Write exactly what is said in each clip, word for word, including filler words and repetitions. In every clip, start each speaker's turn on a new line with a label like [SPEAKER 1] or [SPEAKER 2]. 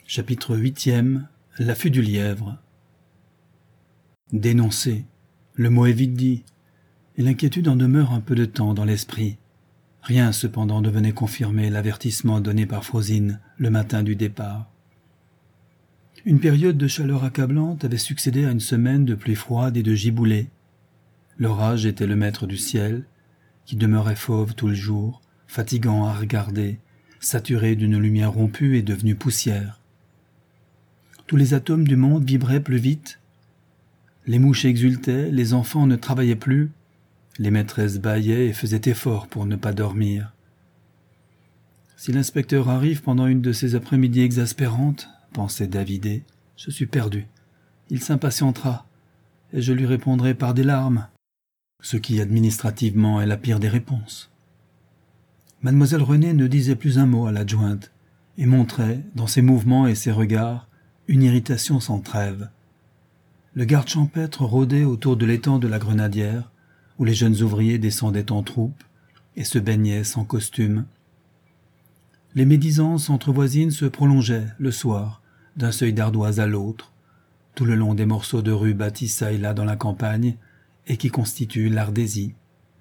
[SPEAKER 1] Chapitre huitième. L'affût du lièvre. Dénoncer. Le mot est vite dit, et l'inquiétude en demeure un peu de temps dans l'esprit. Rien cependant ne venait confirmer l'avertissement donné par Frosine le matin du départ. Une période de chaleur accablante avait succédé à une semaine de pluie froide et de giboulée. L'orage était le maître du ciel, qui demeurait fauve tout le jour, fatigant à regarder, saturé d'une lumière rompue et devenue poussière. Tous les atomes du monde vibraient plus vite. Les mouches exultaient, les enfants ne travaillaient plus, les maîtresses bâillaient et faisaient effort pour ne pas dormir. Si l'inspecteur arrive pendant une de ces après-midi exaspérantes, pensait Davidé, je suis perdu. Il s'impatientera, et je lui répondrai par des larmes, ce qui administrativement est la pire des réponses. Mademoiselle Renée ne disait plus un mot à l'adjointe, et montrait, dans ses mouvements et ses regards, une irritation sans trêve. Le garde champêtre rôdait autour de l'étang de la Grenadière, où les jeunes ouvriers descendaient en troupe et se baignaient sans costume. Les médisances entre voisines se prolongeaient, le soir, d'un seuil d'ardoise à l'autre, tout le long des morceaux de rue bâtis çà et là dans la campagne et qui constituent l'Ardésie.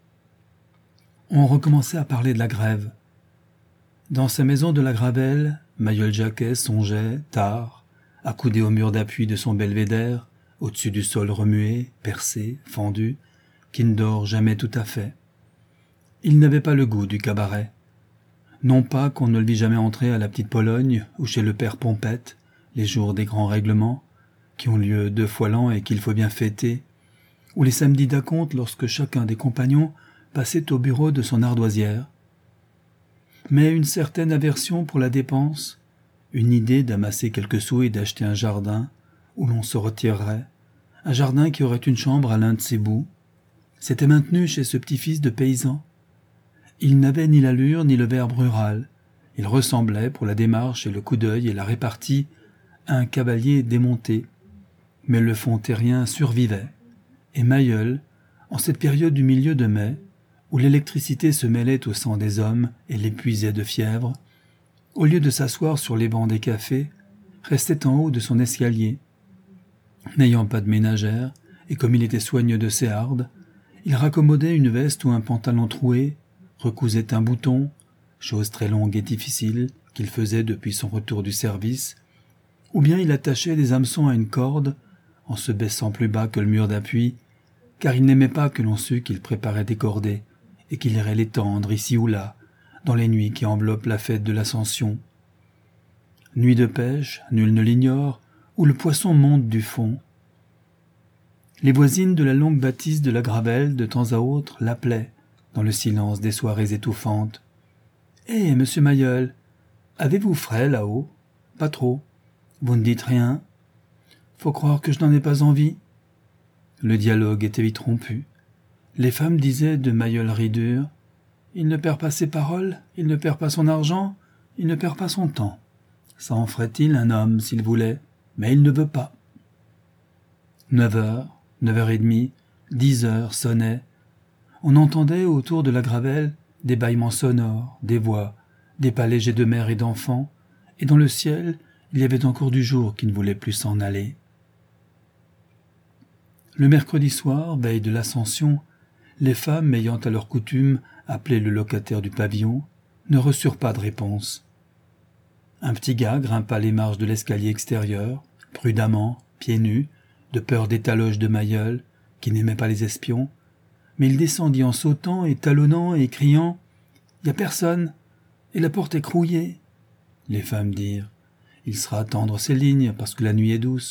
[SPEAKER 1] On recommençait à parler de la grève. Dans sa maison de la Gravelle, Mailleul-Jacquet songeait, tard, accoudé au mur d'appui de son belvédère, au-dessus du sol remué, percé, fendu, qui ne dort jamais tout à fait. Il n'avait pas le goût du cabaret. Non pas qu'on ne le vit jamais entrer à la petite Pologne ou chez le père Pompette, les jours des grands règlements, qui ont lieu deux fois l'an et qu'il faut bien fêter, ou les samedis d'acompte lorsque chacun des compagnons passait au bureau de son ardoisière. Mais une certaine aversion pour la dépense, une idée d'amasser quelques sous et d'acheter un jardin où l'on se retirerait, un jardin qui aurait une chambre à l'un de ses bouts, s'était maintenu chez ce petit-fils de paysan. Il n'avait ni l'allure ni le verbe rural. Il ressemblait, pour la démarche et le coup d'œil et la répartie, à un cavalier démonté. Mais le fond terrien survivait, et Mailleul, en cette période du milieu de mai, où l'électricité se mêlait au sang des hommes et l'épuisait de fièvre, au lieu de s'asseoir sur les bancs des cafés, restait en haut de son escalier. N'ayant pas de ménagère, et comme il était soigneux de ses hardes, il raccommodait une veste ou un pantalon troué, recousait un bouton, chose très longue et difficile qu'il faisait depuis son retour du service, ou bien il attachait des hameçons à une corde, en se baissant plus bas que le mur d'appui, car il n'aimait pas que l'on sût qu'il préparait des cordées, et qu'il irait les tendre ici ou là, dans les nuits qui enveloppent la fête de l'Ascension. Nuit de pêche, nul ne l'ignore, où le poisson monte du fond. Les voisines de la longue bâtisse de la Gravelle, de temps à autre, l'appelaient, dans le silence des soirées étouffantes. « Eh, monsieur Mailleul, avez-vous frais là-haut ? Pas trop. Vous ne dites rien. Faut croire que je n'en ai pas envie. » Le dialogue était vite rompu. Les femmes disaient de Mailleul ridure: il ne perd pas ses paroles, il ne perd pas son argent, il ne perd pas son temps. Ça en ferait-il un homme s'il voulait, mais il ne veut pas. Neuf heures, neuf heures et demie, dix heures sonnaient. On entendait autour de la Gravelle des bâillements sonores, des voix, des pas légers de mères et d'enfants, et dans le ciel, il y avait encore du jour qui ne voulait plus s'en aller. Le mercredi soir, veille de l'Ascension, les femmes, ayant à leur coutume appelé le locataire du pavillon, ne reçurent pas de réponse. Un petit gars grimpa les marches de l'escalier extérieur, prudemment, pieds nus, de peur des taloches de Mailleul, qui n'aimait pas les espions, mais il descendit en sautant et talonnant et criant « Y a personne, et la porte est crouillée. » Les femmes dirent « Il sera attendre ses lignes, parce que la nuit est douce. »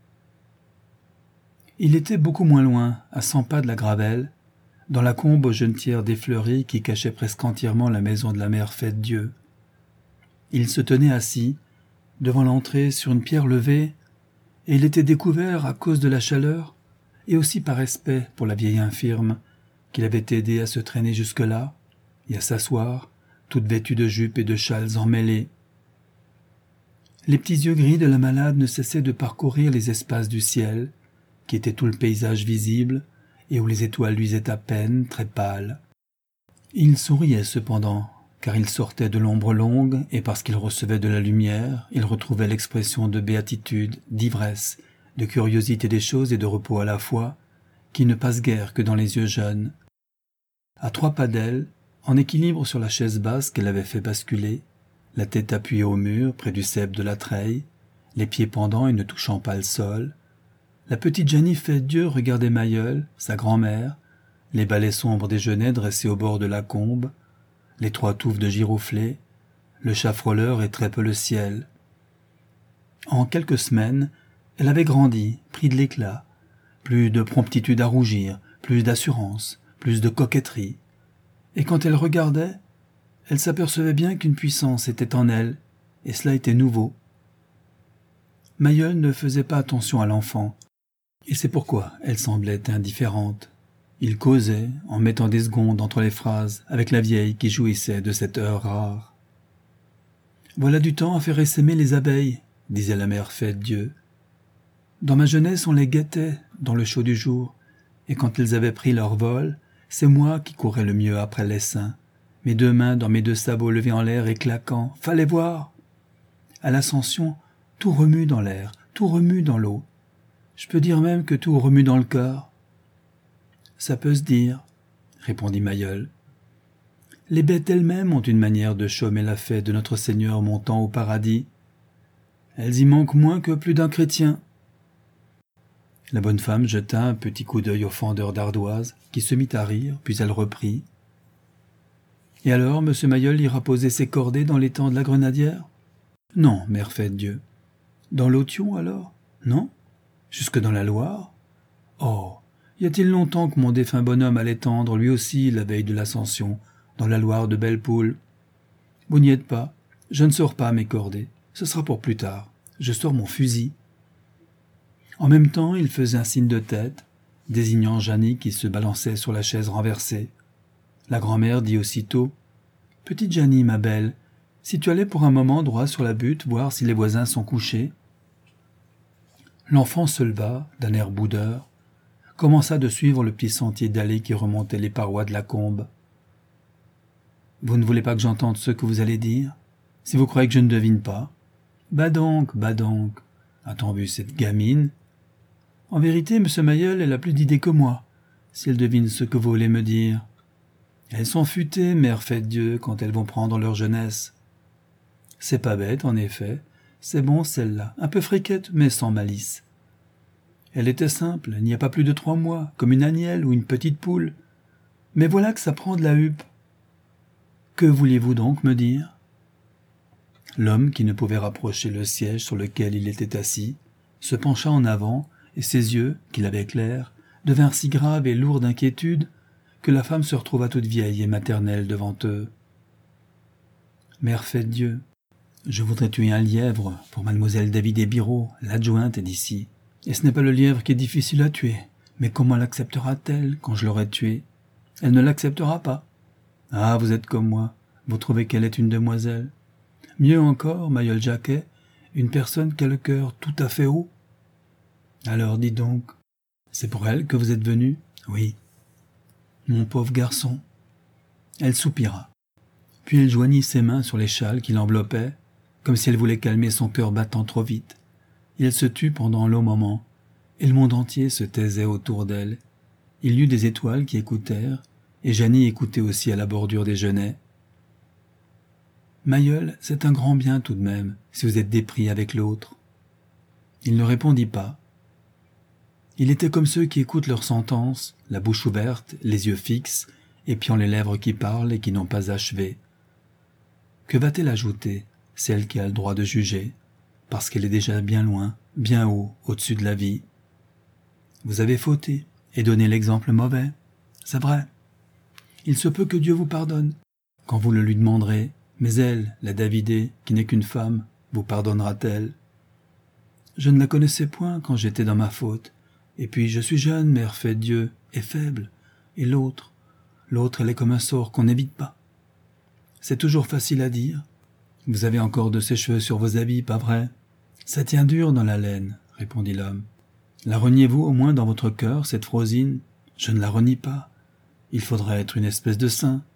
[SPEAKER 1] Il était beaucoup moins loin, à cent pas de la Gravelle, dans la combe aux genetières défleuries qui cachait presque entièrement la maison de la mère Fête-Dieu. Il se tenait assis, devant l'entrée sur une pierre levée, et il était découvert à cause de la chaleur, et aussi par respect pour la vieille infirme, qu'il avait aidé à se traîner jusque-là, et à s'asseoir, toute vêtue de jupes et de châles emmêlés. Les petits yeux gris de la malade ne cessaient de parcourir les espaces du ciel, qui était tout le paysage visible, et où les étoiles luisaient à peine, très pâles. Il souriait cependant, car il sortait de l'ombre longue, et parce qu'il recevait de la lumière, il retrouvait l'expression de béatitude, d'ivresse, de curiosité des choses et de repos à la fois, qui ne passe guère que dans les yeux jeunes. À trois pas d'elle, en équilibre sur la chaise basse qu'elle avait fait basculer, la tête appuyée au mur près du cep de la treille, les pieds pendants et ne touchant pas le sol, la petite Janny Fête-Dieu regardait Mailleul, sa grand-mère, les balais sombres des genêts dressés au bord de la combe, les trois touffes de giroflées, le chat frôleur et très peu le ciel. En quelques semaines, elle avait grandi, pris de l'éclat, plus de promptitude à rougir, plus d'assurance, plus de coquetterie. Et quand elle regardait, elle s'apercevait bien qu'une puissance était en elle, et cela était nouveau. Mailleul ne faisait pas attention à l'enfant, et c'est pourquoi elle semblait indifférente. Il causait, en mettant des secondes entre les phrases, avec la vieille qui jouissait de cette heure rare. « Voilà du temps à faire essaimer les abeilles, » disait la mère Fête-Dieu. « Dans ma jeunesse, on les guettait dans le chaud du jour, et quand elles avaient pris leur vol, c'est moi qui courais le mieux après l'essaim, mes deux mains dans mes deux sabots levés en l'air et claquant. Fallait voir! À l'ascension, tout remue dans l'air, tout remue dans l'eau. Je peux dire même que tout remue dans le cœur. » « Ça peut se dire, » répondit Mailleul. « Les bêtes elles-mêmes ont une manière de chômer la fête de notre Seigneur montant au paradis. Elles y manquent moins que plus d'un chrétien. » La bonne femme jeta un petit coup d'œil au fendeur d'ardoise, qui se mit à rire, puis elle reprit. « Et alors, monsieur Mailleul ira poser ses cordées dans l'étang de la Grenadière ? » ?»« Non, mère Fête-Dieu. »« Dans l'Authion, alors ? » ?»« Non. »« Jusque dans la Loire ? » ?»« Oh, y a-t-il longtemps que mon défunt bonhomme allait tendre, lui aussi, la veille de l'Ascension, dans la Loire de Belle-Poule ? Vous n'y êtes pas. Je ne sors pas mes cordées. Ce sera pour plus tard. Je sors mon fusil. » En même temps, il faisait un signe de tête, désignant Janny qui se balançait sur la chaise renversée. La grand-mère dit aussitôt « Petite Janny, ma belle, si tu allais pour un moment droit sur la butte voir si les voisins sont couchés. » L'enfant se leva, d'un air boudeur, commença de suivre le petit sentier dallé qui remontait les parois de la combe. « Vous ne voulez pas que j'entende ce que vous allez dire ? Si vous croyez que je ne devine pas ? Bah donc, bah donc, a-t-on vu cette gamine ? En vérité, monsieur Mailleul, elle a plus d'idées que moi, si elle devine ce que vous voulez me dire. Elles sont futées, mère Fête-Dieu, quand elles vont prendre leur jeunesse. C'est pas bête, en effet, c'est bon celle-là, un peu friquette, mais sans malice. Elle était simple, il n'y a pas plus de trois mois, comme une agnelle ou une petite poule. Mais voilà que ça prend de la huppe. Que vouliez-vous donc me dire ? » L'homme, qui ne pouvait rapprocher le siège sur lequel il était assis, se pencha en avant, et ses yeux, qu'il avait clairs, devinrent si graves et lourds d'inquiétude que la femme se retrouva toute vieille et maternelle devant eux. « Mère Fête-Dieu, je voudrais tuer un lièvre pour mademoiselle David Biraud, l'adjointe d'ici. Et ce n'est pas le lièvre qui est difficile à tuer, mais comment l'acceptera-t-elle quand je l'aurai tué ? Elle ne l'acceptera pas. Ah, vous êtes comme moi, vous trouvez qu'elle est une demoiselle. Mieux encore, Mailleul Jacquet, une personne qui a le cœur tout à fait haut. Alors, dis donc, c'est pour elle que vous êtes venu ? Oui. Mon pauvre garçon. Elle soupira. Puis elle joignit ses mains sur les châles qui l'enveloppaient, comme si elle voulait calmer son cœur battant trop vite. Et elle se tut pendant un long moment, et le monde entier se taisait autour d'elle. Il y eut des étoiles qui écoutèrent, et Janny écoutait aussi à la bordure des genêts. Mailleul, c'est un grand bien tout de même, si vous êtes dépris avec l'autre. Il ne répondit pas. Il était comme ceux qui écoutent leur sentence, la bouche ouverte, les yeux fixes, épiant les lèvres qui parlent et qui n'ont pas achevé. Que va-t-elle ajouter, celle qui a le droit de juger, parce qu'elle est déjà bien loin, bien haut, au-dessus de la vie ? Vous avez fauté et donné l'exemple mauvais, c'est vrai. Il se peut que Dieu vous pardonne, quand vous le lui demanderez, mais elle, la Davidée, qui n'est qu'une femme, vous pardonnera-t-elle ? Je ne la connaissais point quand j'étais dans ma faute, et puis je suis jeune, mère Fête-Dieu, et faible, et l'autre, l'autre elle est comme un sort qu'on n'évite pas. C'est toujours facile à dire. Vous avez encore de ses cheveux sur vos habits, pas vrai ? Ça tient dur dans la laine, répondit l'homme. La reniez-vous au moins dans votre cœur, cette Frosine ? Je ne la renie pas. Il faudrait être une espèce de saint.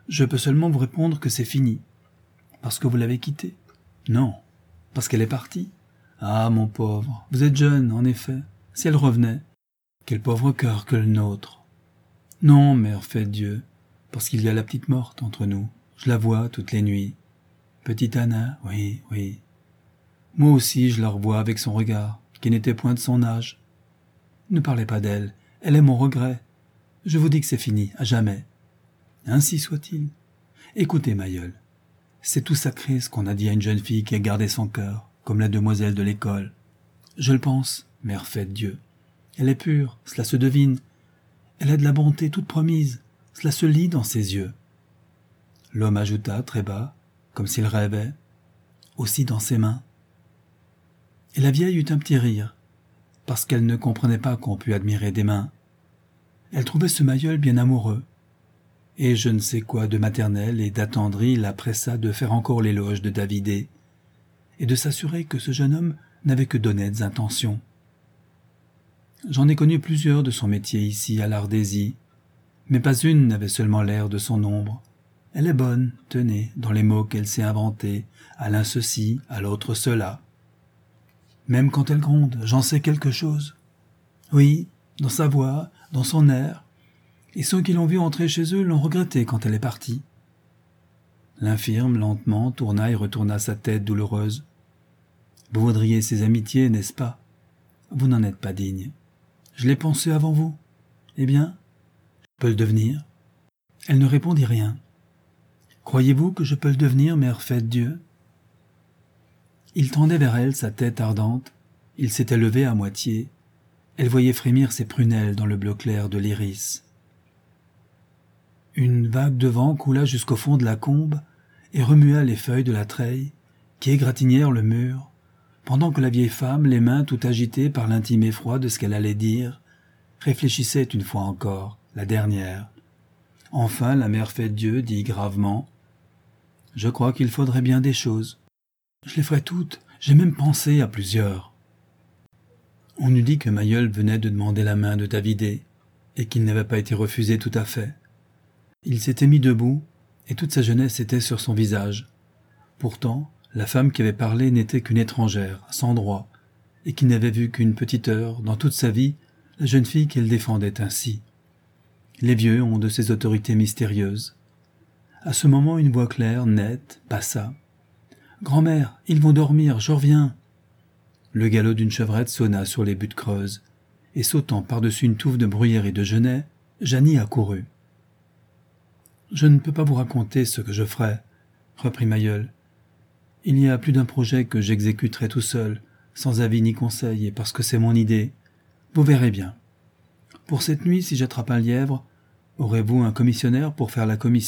[SPEAKER 1] Je peux seulement vous répondre que c'est fini. Parce que vous l'avez quittée. Non, parce qu'elle est partie. Ah, mon pauvre, vous êtes jeune, en effet. Si elle revenait, quel pauvre cœur que le nôtre. Non, mère, faites Dieu, parce qu'il y a la petite morte entre nous. Je la vois toutes les nuits. Petite Anna, oui, oui. Moi aussi, je la revois avec son regard, qui n'était point de son âge. Ne parlez pas d'elle, elle est mon regret. Je vous dis que c'est fini, à jamais. Ainsi soit-il. Écoutez, Mayol, c'est tout sacré ce qu'on a dit à une jeune fille qui a gardé son cœur, comme la demoiselle de l'école. Je le pense, mère faites Dieu. Elle est pure, cela se devine. Elle a de la bonté toute promise, cela se lit dans ses yeux. L'homme ajouta très bas, comme s'il rêvait, aussi dans ses mains. Et la vieille eut un petit rire, parce qu'elle ne comprenait pas qu'on pût admirer des mains. Elle trouvait ce Mayol bien amoureux, et je ne sais quoi de maternel et d'attendri la pressa de faire encore l'éloge de Davidé, et de s'assurer que ce jeune homme n'avait que d'honnêtes intentions. J'en ai connu plusieurs de son métier ici à l'Ardésie, mais pas une n'avait seulement l'air de son ombre. Elle est bonne, tenez, dans les mots qu'elle s'est inventés, à l'un ceci, à l'autre cela. Même quand elle gronde, j'en sais quelque chose. Oui, dans sa voix, dans son air, et ceux qui l'ont vue entrer chez eux l'ont regretté quand elle est partie. L'infirme, lentement, tourna et retourna sa tête douloureuse. Vous voudriez ses amitiés, n'est-ce pas? Vous n'en êtes pas digne. Je l'ai pensé avant vous. Eh bien, je peux le devenir. Elle ne répondit rien. Croyez-vous que je peux le devenir, mère faites Dieu? Il tendait vers elle sa tête ardente. Il s'était levé à moitié. Elle voyait frémir ses prunelles dans le bleu clair de l'iris. Une vague de vent coula jusqu'au fond de la combe et remua les feuilles de la treille qui égratignèrent le mur, pendant que la vieille femme, les mains tout agitées par l'intime effroi de ce qu'elle allait dire, réfléchissait une fois encore, la dernière. Enfin, la mère fête Dieu dit gravement « Je crois qu'il faudrait bien des choses. Je les ferai toutes, j'ai même pensé à plusieurs. » On eût dit que Mayol venait de demander la main de Davidé, et qu'il n'avait pas été refusé tout à fait. Il s'était mis debout, et toute sa jeunesse était sur son visage. Pourtant, la femme qui avait parlé n'était qu'une étrangère, sans droit, et qui n'avait vu qu'une petite heure, dans toute sa vie, la jeune fille qu'elle défendait ainsi. Les vieux ont de ces autorités mystérieuses. À ce moment, une voix claire, nette, passa. « Grand-mère, ils vont dormir, je reviens !» Le galop d'une chevrette sonna sur les buttes creuses, et sautant par-dessus une touffe de bruyère et de genêt, Jeannie accourut. « Je ne peux pas vous raconter ce que je ferai, » reprit Mayol. « Il y a plus d'un projet que j'exécuterai tout seul, sans avis ni conseil, et parce que c'est mon idée. Vous verrez bien. Pour cette nuit, si j'attrape un lièvre, aurez-vous un commissionnaire pour faire la commission ?»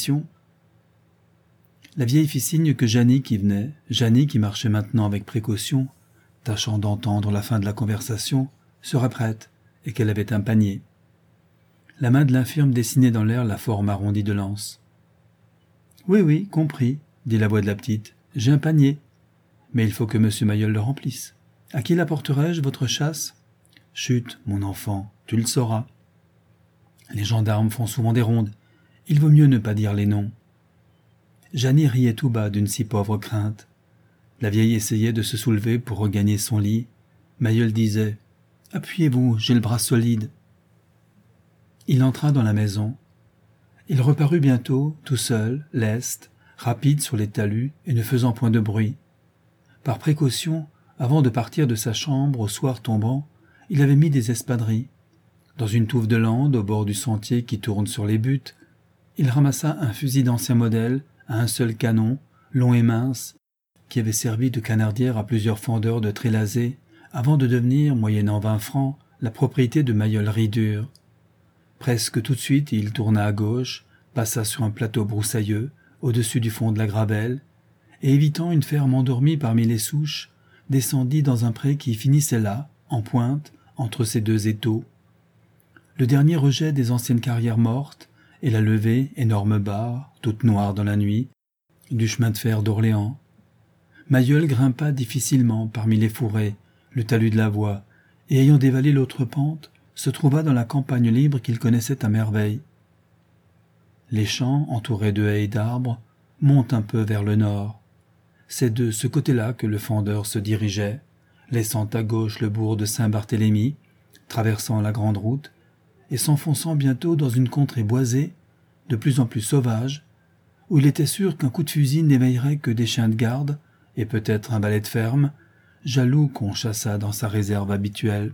[SPEAKER 1] La vieille fit signe que Jeannie qui venait, Jeannie qui marchait maintenant avec précaution, tâchant d'entendre la fin de la conversation, serait prête, et qu'elle avait un panier. La main de l'infirme dessinait dans l'air la forme arrondie de l'anse. « Oui, oui, compris, » dit la voix de la petite. « J'ai un panier, mais il faut que monsieur Mayol le remplisse. À qui l'apporterai-je, votre chasse ?»« Chut, mon enfant, tu le sauras. Les gendarmes font souvent des rondes. Il vaut mieux ne pas dire les noms. » Jeannie riait tout bas d'une si pauvre crainte. La vieille essayait de se soulever pour regagner son lit. Mayol disait « Appuyez-vous, j'ai le bras solide. » Il entra dans la maison. Il reparut bientôt, tout seul, leste, rapide sur les talus et ne faisant point de bruit. Par précaution, avant de partir de sa chambre au soir tombant, il avait mis des espadrilles. Dans une touffe de landes au bord du sentier qui tourne sur les buttes, il ramassa un fusil d'ancien modèle à un seul canon, long et mince, qui avait servi de canardière à plusieurs fendeurs de Trélazé, avant de devenir, moyennant vingt francs, la propriété de Mayol Ridure. Presque tout de suite, il tourna à gauche, passa sur un plateau broussailleux, au-dessus du fond de la gravelle, et évitant une ferme endormie parmi les souches, descendit dans un pré qui finissait là, en pointe, entre ces deux étaux. Le dernier rejet des anciennes carrières mortes, et la levée, énorme barre, toute noire dans la nuit, du chemin de fer d'Orléans. Mayol grimpa difficilement parmi les fourrés, le talus de la voie, et ayant dévalé l'autre pente, se trouva dans la campagne libre qu'il connaissait à merveille. Les champs, entourés de haies et d'arbres, montent un peu vers le nord. C'est de ce côté-là que le fendeur se dirigeait, laissant à gauche le bourg de Saint-Barthélemy, traversant la grande route, et s'enfonçant bientôt dans une contrée boisée, de plus en plus sauvage, où il était sûr qu'un coup de fusil n'éveillerait que des chiens de garde, et peut-être un valet de ferme, jaloux qu'on chassât dans sa réserve habituelle.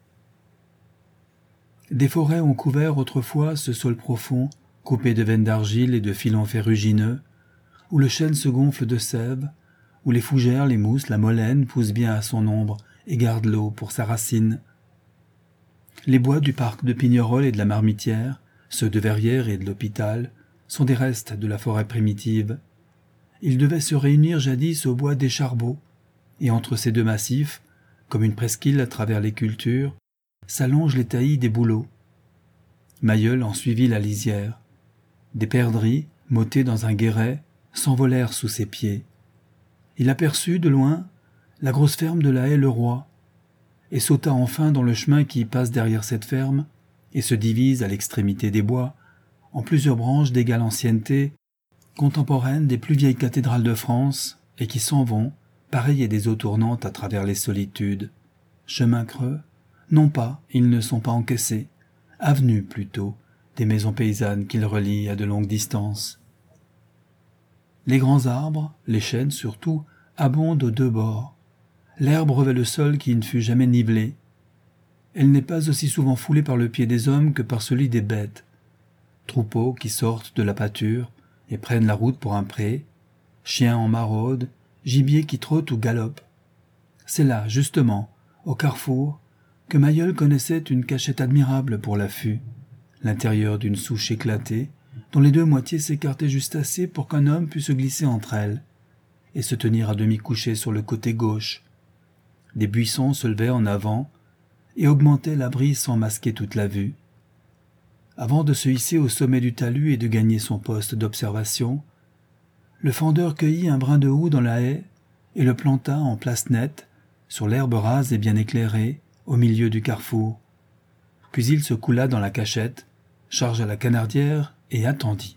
[SPEAKER 1] Des forêts ont couvert autrefois ce sol profond, coupé de veines d'argile et de filons ferrugineux, où le chêne se gonfle de sève, où les fougères, les mousses, la molène poussent bien à son ombre et gardent l'eau pour sa racine. Les bois du parc de Pignerol et de la Marmitière, ceux de Verrières et de l'Hôpital, sont des restes de la forêt primitive. Ils devaient se réunir jadis au bois des Charbots, et entre ces deux massifs, comme une presqu'île à travers les cultures, s'allongent les taillis des bouleaux. Mailleul en suivit la lisière. Des perdrix, mottées dans un guéret, s'envolèrent sous ses pieds. Il aperçut, de loin, la grosse ferme de la Haie-le-Roi, et sauta enfin dans le chemin qui passe derrière cette ferme et se divise à l'extrémité des bois en plusieurs branches d'égale ancienneté, contemporaines des plus vieilles cathédrales de France et qui s'en vont, pareilles à des eaux tournantes à travers les solitudes. Chemin creux, non pas, ils ne sont pas encaissés, avenues plutôt, des maisons paysannes qu'ils relient à de longues distances. Les grands arbres, les chênes surtout, abondent aux deux bords. L'herbe revêt le sol qui ne fut jamais nivelé. Elle n'est pas aussi souvent foulée par le pied des hommes que par celui des bêtes. Troupeaux qui sortent de la pâture et prennent la route pour un pré, chiens en maraude, gibier qui trotte ou galope. C'est là, justement, au carrefour, que Mailleul connaissait une cachette admirable pour l'affût, l'intérieur d'une souche éclatée, dont les deux moitiés s'écartaient juste assez pour qu'un homme pût se glisser entre elles, et se tenir à demi couché sur le côté gauche. Des buissons se levaient en avant, et augmentaient l'abri sans masquer toute la vue. Avant de se hisser au sommet du talus et de gagner son poste d'observation, le fendeur cueillit un brin de houx dans la haie et le planta en place nette, sur l'herbe rase et bien éclairée, au milieu du carrefour. Puis il se coula dans la cachette, chargea la canardière et attendit.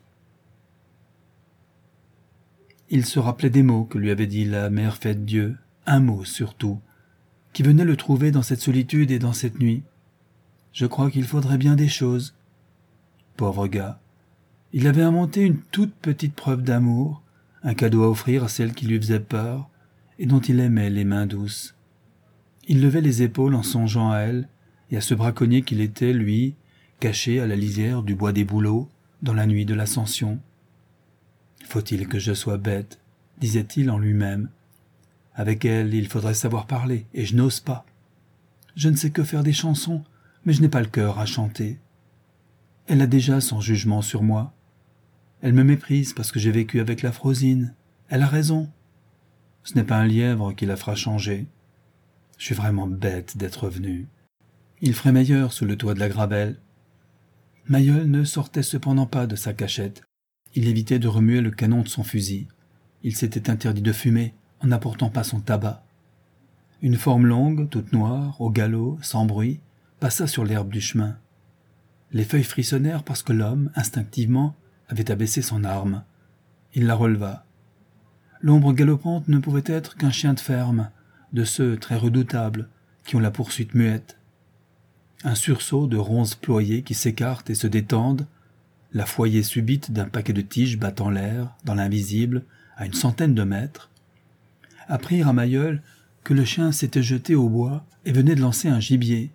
[SPEAKER 1] Il se rappelait des mots que lui avait dit la mère Fête-Dieu, un mot surtout, qui venait le trouver dans cette solitude et dans cette nuit. Je crois qu'il faudrait bien des choses. Pauvre gars, il avait inventé une toute petite preuve d'amour, un cadeau à offrir à celle qui lui faisait peur et dont il aimait les mains douces. Il levait les épaules en songeant à elle et à ce braconnier qu'il était, lui, caché à la lisière du bois des Bouleaux, dans la nuit de l'Ascension. « Faut-il que je sois bête ?» disait-il en lui-même. « Avec elle, il faudrait savoir parler, et je n'ose pas. Je ne sais que faire des chansons, mais je n'ai pas le cœur à chanter. Elle a déjà son jugement sur moi. Elle me méprise parce que j'ai vécu avec la Frosine. Elle a raison. Ce n'est pas un lièvre qui la fera changer. Je suis vraiment bête d'être venu. » Il ferait meilleur sous le toit de la Gravelle. Mailleul ne sortait cependant pas de sa cachette. Il évitait de remuer le canon de son fusil. Il s'était interdit de fumer en n'apportant pas son tabac. Une forme longue, toute noire, au galop, sans bruit, passa sur l'herbe du chemin. Les feuilles frissonnèrent parce que l'homme, instinctivement, avait abaissé son arme. Il la releva. L'ombre galopante ne pouvait être qu'un chien de ferme, de ceux très redoutables, qui ont la poursuite muette. Un sursaut de ronces ployées qui s'écartent et se détendent, la foyer subite d'un paquet de tiges battant l'air, dans l'invisible, à une centaine de mètres, apprirent à Mailleul que le chien s'était jeté au bois et venait de lancer un gibier.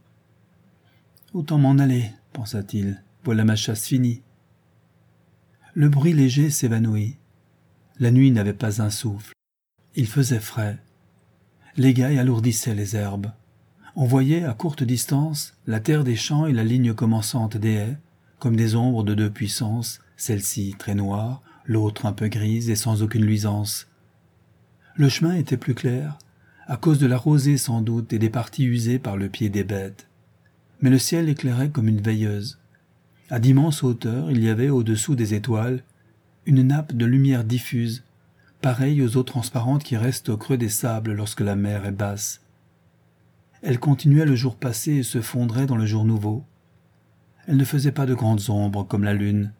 [SPEAKER 1] « Autant m'en aller, » pensa-t-il, « voilà ma chasse finie. » Le bruit léger s'évanouit. La nuit n'avait pas un souffle. Il faisait frais. L'égaille alourdissait les herbes. On voyait, à courte distance, la terre des champs et la ligne commençante des haies, comme des ombres de deux puissances, celle-ci très noire, l'autre un peu grise et sans aucune luisance. Le chemin était plus clair, à cause de la rosée sans doute et des parties usées par le pied des bêtes. Mais le ciel éclairait comme une veilleuse. À d'immenses hauteurs, il y avait, au-dessous des étoiles, une nappe de lumière diffuse, pareille aux eaux transparentes qui restent au creux des sables lorsque la mer est basse. Elle continuait le jour passé et se fondrait dans le jour nouveau. Elle ne faisait pas de grandes ombres comme la lune.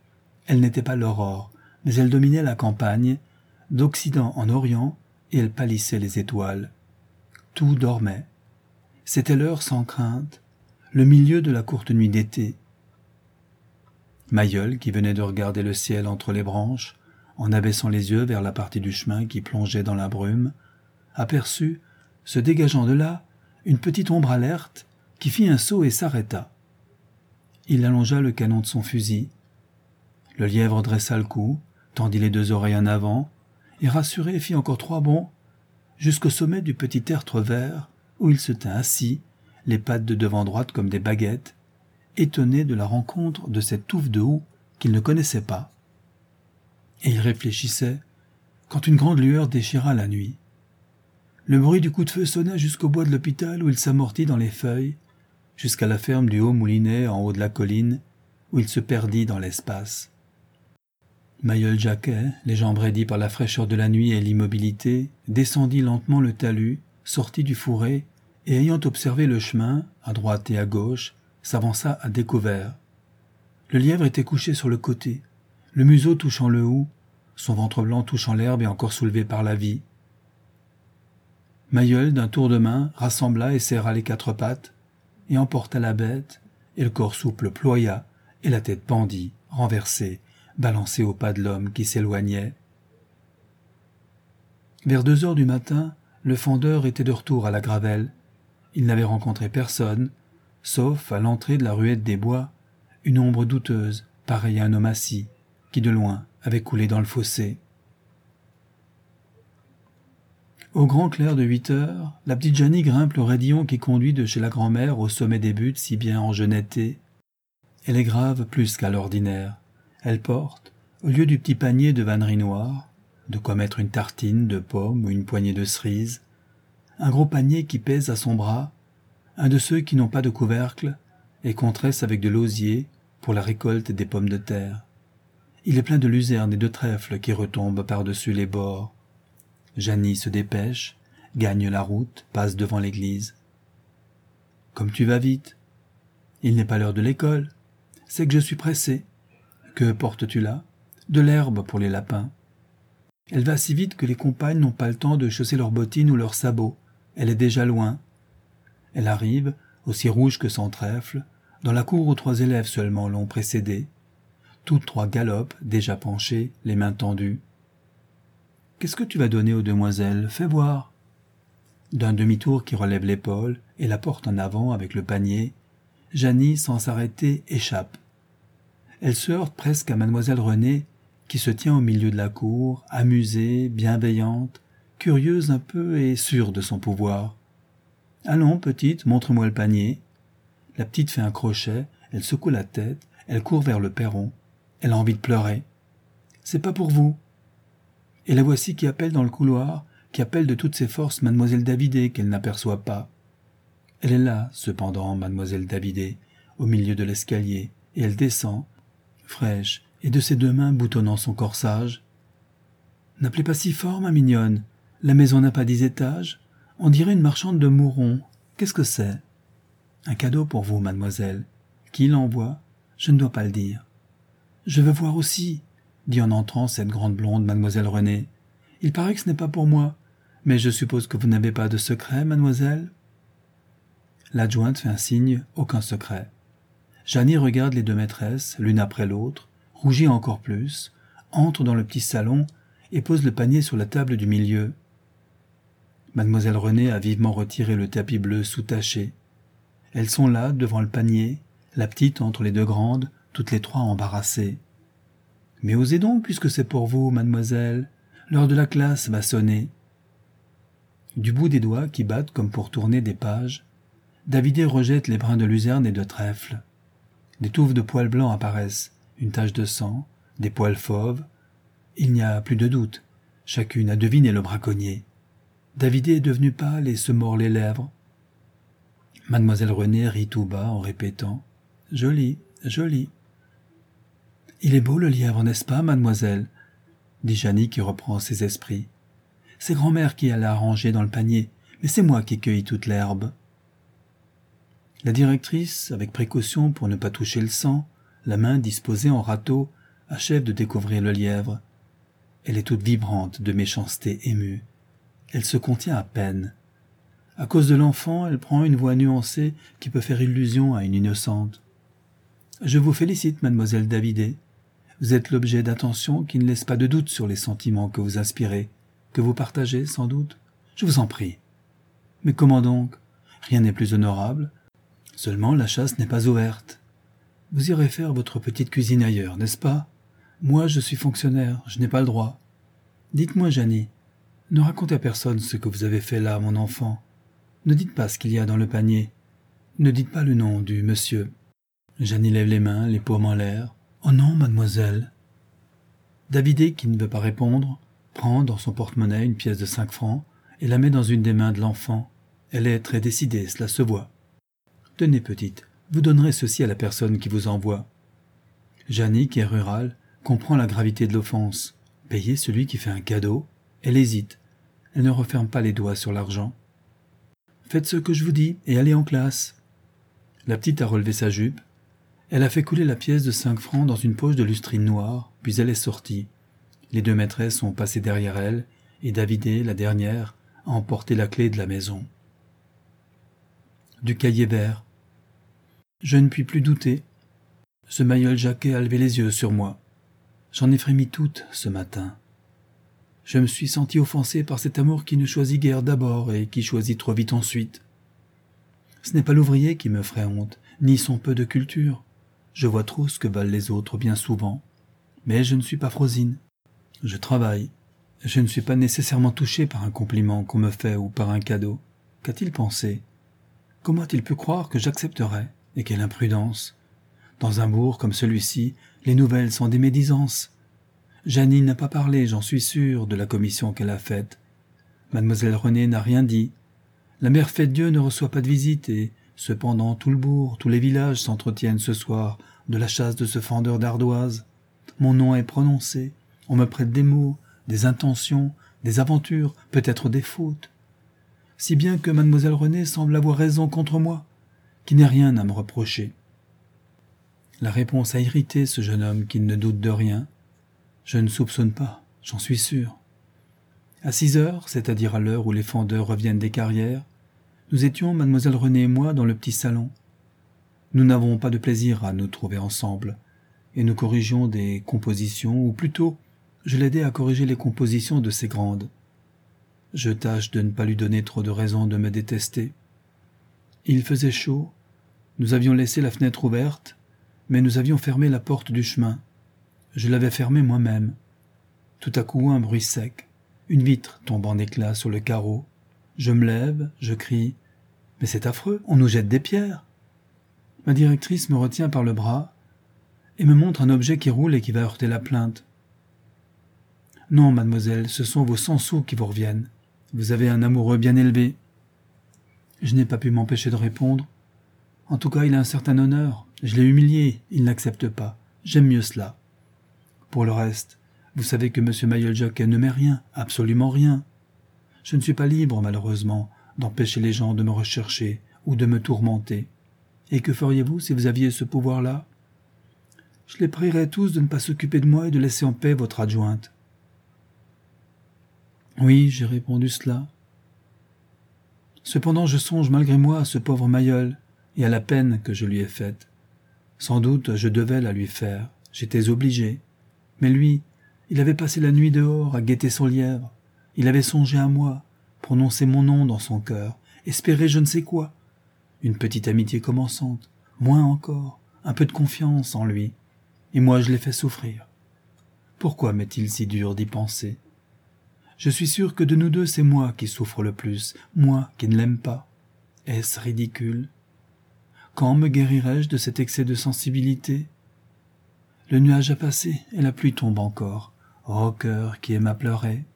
[SPEAKER 1] Elle n'était pas l'aurore, mais elle dominait la campagne, d'Occident en Orient, et elle pâlissait les étoiles. Tout dormait. C'était l'heure sans crainte, le milieu de la courte nuit d'été. Mailleul, qui venait de regarder le ciel entre les branches, en abaissant les yeux vers la partie du chemin qui plongeait dans la brume, aperçut, se dégageant de là, une petite ombre alerte qui fit un saut et s'arrêta. Il allongea le canon de son fusil. Le lièvre dressa le cou, tendit les deux oreilles en avant, et rassuré fit encore trois bonds jusqu'au sommet du petit tertre vert où il se tint assis, les pattes de devant droites comme des baguettes, étonné de la rencontre de cette touffe de houx qu'il ne connaissait pas. Et il réfléchissait quand une grande lueur déchira la nuit. Le bruit du coup de feu sonna jusqu'au bois de l'hôpital où il s'amortit dans les feuilles, jusqu'à la ferme du haut moulinet en haut de la colline où il se perdit dans l'espace. Mailleul Jacquet, les jambes raidies par la fraîcheur de la nuit et l'immobilité, descendit lentement le talus, sortit du fourré, et ayant observé le chemin, à droite et à gauche, s'avança à découvert. Le lièvre était couché sur le côté, le museau touchant le houx, son ventre blanc touchant l'herbe et encore soulevé par la vie. Mailleul, d'un tour de main, rassembla et serra les quatre pattes, et emporta la bête, et le corps souple ploya, et la tête pendit, renversée, balancée au pas de l'homme qui s'éloignait. Vers deux heures du matin, le fendeur était de retour à la Gravelle. Il n'avait rencontré personne, sauf, à l'entrée de la ruette des bois, une ombre douteuse, pareille à un homme assis, qui de loin avait coulé dans le fossé. Au grand clair de huit heures, la petite Jeannie grimpe le raidillon qui conduit de chez la grand-mère au sommet des buttes si bien engenêtées. Elle est grave plus qu'à l'ordinaire. Elle porte, au lieu du petit panier de vannerie noire, de quoi mettre une tartine de pommes ou une poignée de cerises, un gros panier qui pèse à son bras, un de ceux qui n'ont pas de couvercle et qu'on tresse avec de l'osier pour la récolte des pommes de terre. Il est plein de luzernes et de trèfles qui retombent par-dessus les bords. Jeannie se dépêche, gagne la route, passe devant l'église. « Comme tu vas vite. Il n'est pas l'heure de l'école. C'est que je suis pressée. Que portes-tu là? De l'herbe pour les lapins. » Elle va si vite que les compagnes n'ont pas le temps de chausser leurs bottines ou leurs sabots. Elle est déjà loin. Elle arrive, aussi rouge que son trèfle, dans la cour où trois élèves seulement l'ont précédée. Toutes trois galopent, déjà penchées, les mains tendues. « Qu'est-ce que tu vas donner aux demoiselles? Fais voir. » D'un demi-tour qui relève l'épaule et la porte en avant avec le panier, Jeannie, sans s'arrêter, échappe. Elle se heurte presque à mademoiselle Renée, qui se tient au milieu de la cour, amusée, bienveillante, curieuse un peu et sûre de son pouvoir. « Allons, petite, montre-moi le panier. » La petite fait un crochet, elle secoue la tête, elle court vers le perron. Elle a envie de pleurer. « C'est pas pour vous. » Et la voici qui appelle dans le couloir, qui appelle de toutes ses forces mademoiselle Davidé qu'elle n'aperçoit pas. Elle est là, cependant, mademoiselle Davidé, au milieu de l'escalier, et elle descend, fraîche, et de ses deux mains boutonnant son corsage. « N'appelez pas si fort, ma mignonne. La maison n'a pas dix étages. On dirait une marchande de mourons. Qu'est-ce que c'est? »« Un cadeau pour vous, mademoiselle. Qui l'envoie? Je ne dois pas le dire. »« Je veux voir aussi, » dit en entrant cette grande blonde mademoiselle Renée. « Il paraît que ce n'est pas pour moi, mais je suppose que vous n'avez pas de secret, mademoiselle ?» L'adjointe fait un signe, aucun secret. Jeannie regarde les deux maîtresses, l'une après l'autre, rougit encore plus, entre dans le petit salon et pose le panier sur la table du milieu. Mademoiselle Renée a vivement retiré le tapis bleu soutaché. Elles sont là, devant le panier, la petite entre les deux grandes, toutes les trois embarrassées. « Mais osez donc, puisque c'est pour vous, mademoiselle. L'heure de la classe va sonner. » Du bout des doigts qui battent comme pour tourner des pages, Davidé rejette les brins de luzerne et de trèfle. Des touffes de poils blancs apparaissent, une tache de sang, des poils fauves. Il n'y a plus de doute. Chacune a deviné le braconnier. Davidé est devenu pâle et se mord les lèvres. Mademoiselle Renée rit tout bas en répétant « Joli, joli. »« Il est beau le lièvre, n'est-ce pas, mademoiselle ?» dit Jeannie qui reprend ses esprits. « C'est grand-mère qui l'a arrangé dans le panier, mais c'est moi qui cueillis toute l'herbe. » La directrice, avec précaution pour ne pas toucher le sang, la main disposée en râteau, achève de découvrir le lièvre. Elle est toute vibrante de méchanceté émue. Elle se contient à peine. À cause de l'enfant, elle prend une voix nuancée qui peut faire illusion à une innocente. « Je vous félicite, mademoiselle Davidet. Vous êtes l'objet d'attentions qui ne laissent pas de doute sur les sentiments que vous inspirez, que vous partagez sans doute. Je vous en prie. Mais comment donc? Rien n'est plus honorable. Seulement la chasse n'est pas ouverte. Vous irez faire votre petite cuisine ailleurs, n'est-ce pas? Moi, je suis fonctionnaire, je n'ai pas le droit. Dites-moi, Jeannie, ne racontez à personne ce que vous avez fait là, mon enfant. Ne dites pas ce qu'il y a dans le panier. Ne dites pas le nom du monsieur. » Jeannie lève les mains, les paumes en l'air. « Oh non, mademoiselle. » Davidet, qui ne veut pas répondre, prend dans son porte-monnaie une pièce de cinq francs et la met dans une des mains de l'enfant. Elle est très décidée, cela se voit. « Tenez, petite, vous donnerez ceci à la personne qui vous envoie. » Jeannie, qui est rurale, comprend la gravité de l'offense. Payer celui qui fait un cadeau? Elle hésite. Elle ne referme pas les doigts sur l'argent. « Faites ce que je vous dis et allez en classe. » La petite a relevé sa jupe. Elle a fait couler la pièce de cinq francs dans une poche de lustrine noire, puis elle est sortie. Les deux maîtresses sont passées derrière elle, et Davidet, la dernière, a emporté la clé de la maison. Du cahier vert. Je ne puis plus douter. Ce Maillol Jacquet a levé les yeux sur moi. J'en ai frémi toute ce matin. Je me suis senti offensé par cet amour qui ne choisit guère d'abord et qui choisit trop vite ensuite. Ce n'est pas l'ouvrier qui me ferait honte, ni son peu de culture. Je vois trop ce que valent les autres bien souvent. Mais je ne suis pas Frosine. Je travaille. Je ne suis pas nécessairement touché par un compliment qu'on me fait ou par un cadeau. Qu'a-t-il pensé? Comment a-t-il pu croire que j'accepterais? Et quelle imprudence! Dans un bourg comme celui-ci, les nouvelles sont des médisances. Jeannie n'a pas parlé, j'en suis sûr, de la commission qu'elle a faite. Mademoiselle Renée n'a rien dit. La mère Fête-Dieu ne reçoit pas de visite et, cependant, tout le bourg, tous les villages s'entretiennent ce soir de la chasse de ce fendeur d'ardoises. Mon nom est prononcé, on me prête des mots, des intentions, des aventures, peut-être des fautes. Si bien que mademoiselle Renée semble avoir raison contre moi, qui n'ai rien à me reprocher. La réponse a irrité ce jeune homme qui ne doute de rien. Je ne soupçonne pas, j'en suis sûr. À six heures, c'est-à-dire à l'heure où les fendeurs reviennent des carrières, nous étions, mademoiselle Renée et moi, dans le petit salon. Nous n'avons pas de plaisir à nous trouver ensemble, et nous corrigions des compositions, ou plutôt, je l'aidais à corriger les compositions de ces grandes. Je tâche de ne pas lui donner trop de raisons de me détester. Il faisait chaud, nous avions laissé la fenêtre ouverte, mais nous avions fermé la porte du chemin. Je l'avais fermée moi-même. Tout à coup, un bruit sec, une vitre tombe en éclats sur le carreau. Je me lève, je crie « Mais c'est affreux, on nous jette des pierres !» Ma directrice me retient par le bras et me montre un objet qui roule et qui va heurter la plainte. « Non, mademoiselle, ce sont vos cent sous qui vous reviennent. Vous avez un amoureux bien élevé. » Je n'ai pas pu m'empêcher de répondre. « En tout cas, il a un certain honneur. Je l'ai humilié, il n'accepte pas. J'aime mieux cela. Pour le reste, vous savez que M. Maillol Jacquet ne met rien, absolument rien. Je ne suis pas libre, malheureusement, d'empêcher les gens de me rechercher ou de me tourmenter. Et que feriez-vous si vous aviez ce pouvoir-là? Je les prierais tous de ne pas s'occuper de moi et de laisser en paix votre adjointe. » Oui, j'ai répondu cela. Cependant, je songe malgré moi à ce pauvre Maillol et à la peine que je lui ai faite. Sans doute, je devais la lui faire, j'étais obligé. Mais lui, il avait passé la nuit dehors à guetter son lièvre. Il avait songé à moi, prononcé mon nom dans son cœur, espéré je ne sais quoi. Une petite amitié commençante, moins encore, un peu de confiance en lui. Et moi, je l'ai fait souffrir. Pourquoi m'est-il si dur d'y penser? Je suis sûr que de nous deux, c'est moi qui souffre le plus, moi qui ne l'aime pas. Est-ce ridicule? Quand me guérirai-je de cet excès de sensibilité? Le nuage a passé et la pluie tombe encore. Ô cœur qui aime à pleurer!